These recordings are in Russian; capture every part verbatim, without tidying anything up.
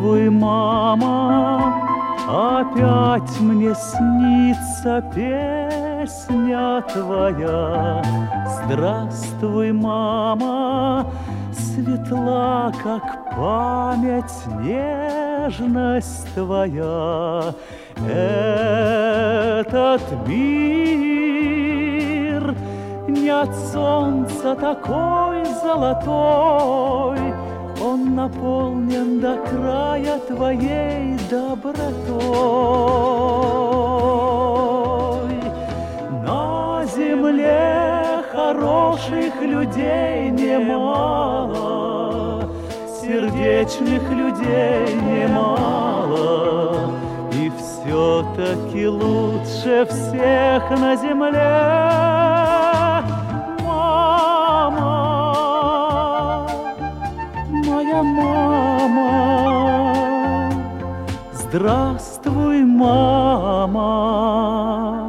Здравствуй, мама, опять мне снится песня твоя. Здравствуй, мама, светла, как память, нежность твоя. Этот мир не от солнца такой золотой, он наполнен до края твоей добротой. На земле хороших людей немало, сердечных людей немало, и все-таки лучше всех на земле мама, моя мама. Здравствуй, мама.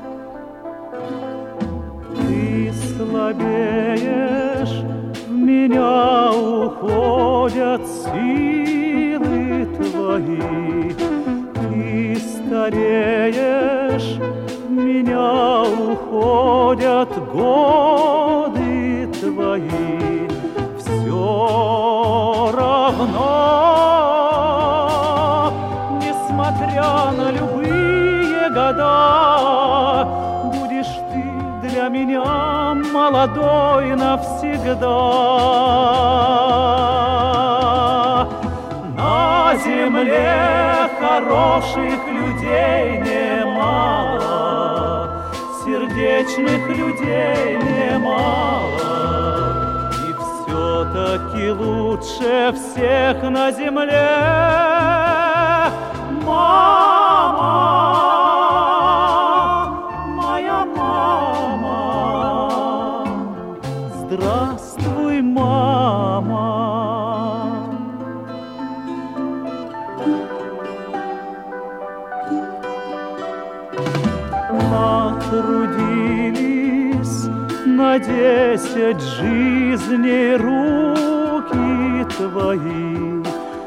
Ты слабеешь, в меня уходят силы твои. Ты стареешь, в меня уходят годы твои. Все равно, несмотря на любые года, будешь ты для меня молодой навсегда. На земле хороших людей немало, сердечных людей немало, и все-таки лучше всех на земле мама, моя мама. Здравствуй, мама. Натрудились на десять жизней руки твои,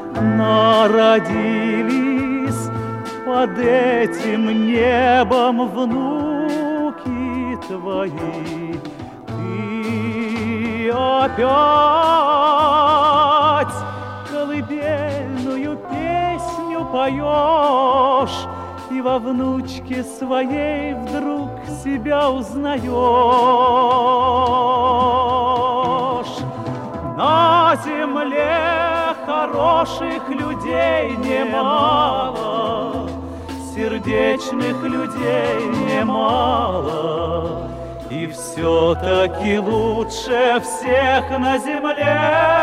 народились под этим небом внуки твои. Ты опять колыбельную песню поешь, и во внучке своей вдруг себя узнаешь. На земле хороших людей немало, сердечных людей немало, и все-таки лучше всех на земле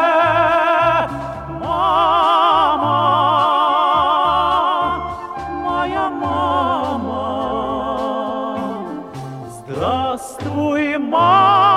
мама, моя мама. Здравствуй, мама.